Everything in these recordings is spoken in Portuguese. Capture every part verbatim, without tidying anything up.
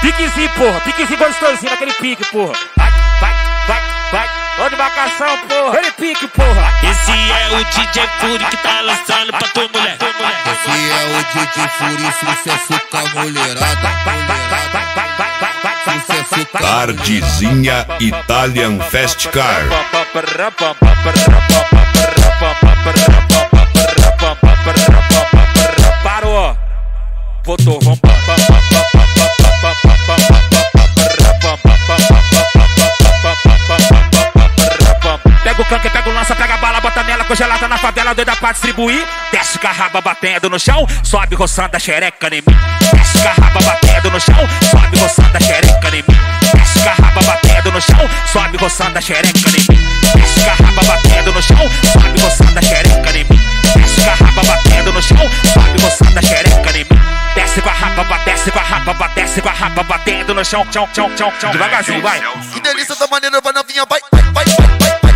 Piquezinho, porra, piquezinho gostosinho, naquele pique, porra. Vai, vai, vai, vai, ô de marcação, porra. Ele pique, porra. Esse é o D J Fury que tá lançando pra tua mulher. Esse é o D J Fury, sucesso com a mulherada. Sucesso com a Tardezinha Italian Fast Car. Parou, botou, vamos. Pega o canque, pega o lança, pega a bala, bota nela, congelada na favela, doida pra distribuir. Desce com a raba batendo no chão, sobe roçando a xereca em mim. Desce com a raba batendo no chão, sobe roçando a xereca em mim. Desce com a raba batendo no chão, sobe roçando a xereca em mim. Desce com a raba batendo no chão, sobe roçando a xereca em mim. Desce com a raba batendo no chão, sobe roçando a xereca em mim. Desce com a raba, desce com a raba, desce com a raba batendo no chão, chão, chão, chão, chão. Devagarzinho, vai. Que delícia da maneira, vai novinha, vai, vai, vai, vai.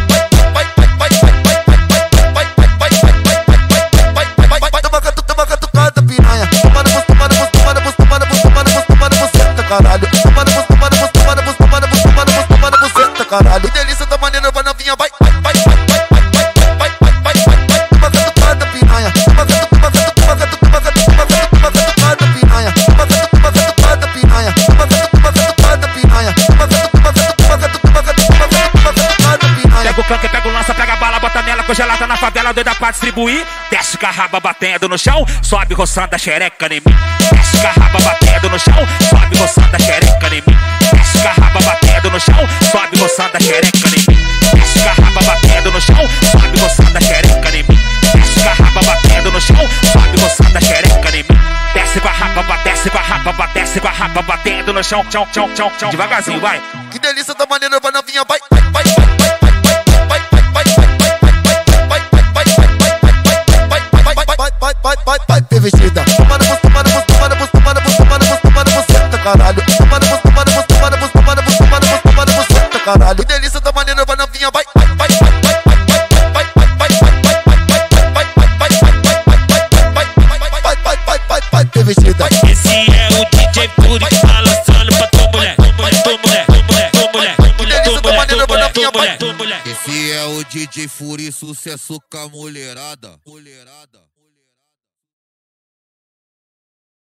Caralho, tomando bus, tomando bus, tomando bus, tomando bus, tomando bus, tomando bus, senta caralho. Que delícia da maneira, vai novinha, vai, vai, vai, vai, vai, vai, vai, vai, vai, vai, toma catucada piranha, toma catucada, toma catucada, toma catucada piranha, toma catucada piranha, toma catucada piranha, toma catucada, toma catucada piranha. Pega o canque, pega o lança, pega a bala, bota nela, congelada na favela, doida pra distribuir. Desce com a raba batendo no chão, sobe roçando a xereca em mim. Desce com a raba batendo no chão, sobe roçando a xereca em mim. Desce com a raba batendo no chão, sobe roçando a xereca em mim. Desce com a raba batendo no chão, sobe roçando a xereca em mim. Desce com a raba batendo no chão, sobe roçando a xereca em mim. Desce com a raba, desce com a raba, desce com a raba batendo no chão, chão, chão, chão, chão. Devagarzinho, vai. Que delícia da maneira, vai novinha, vai, vai, vai, vai, vai, vai, vai, vai, vai, vai, vai, vai, vai, vestida. Tomando bus, tomando bus, tomando bus, tomando bus, tomando bus, tomando bus, senta caralho. Tomando bus, tomando bus, tomando bus, tomando bus, tomando bus, tomando bus, senta caralho. Que delícia da maneira, vai novinha, vai, vai, vai, vai, vai, vai, vai, vai, vai, vai, vai, vai, vestida. Esse é o D J Fury que tá lançando pra tua mulher, tua mulher, tua mulher, tua mulher, tua mulher, tua mulher, tua mulher. Esse é o D J Fury, sucesso com a mulherada. Mulherada.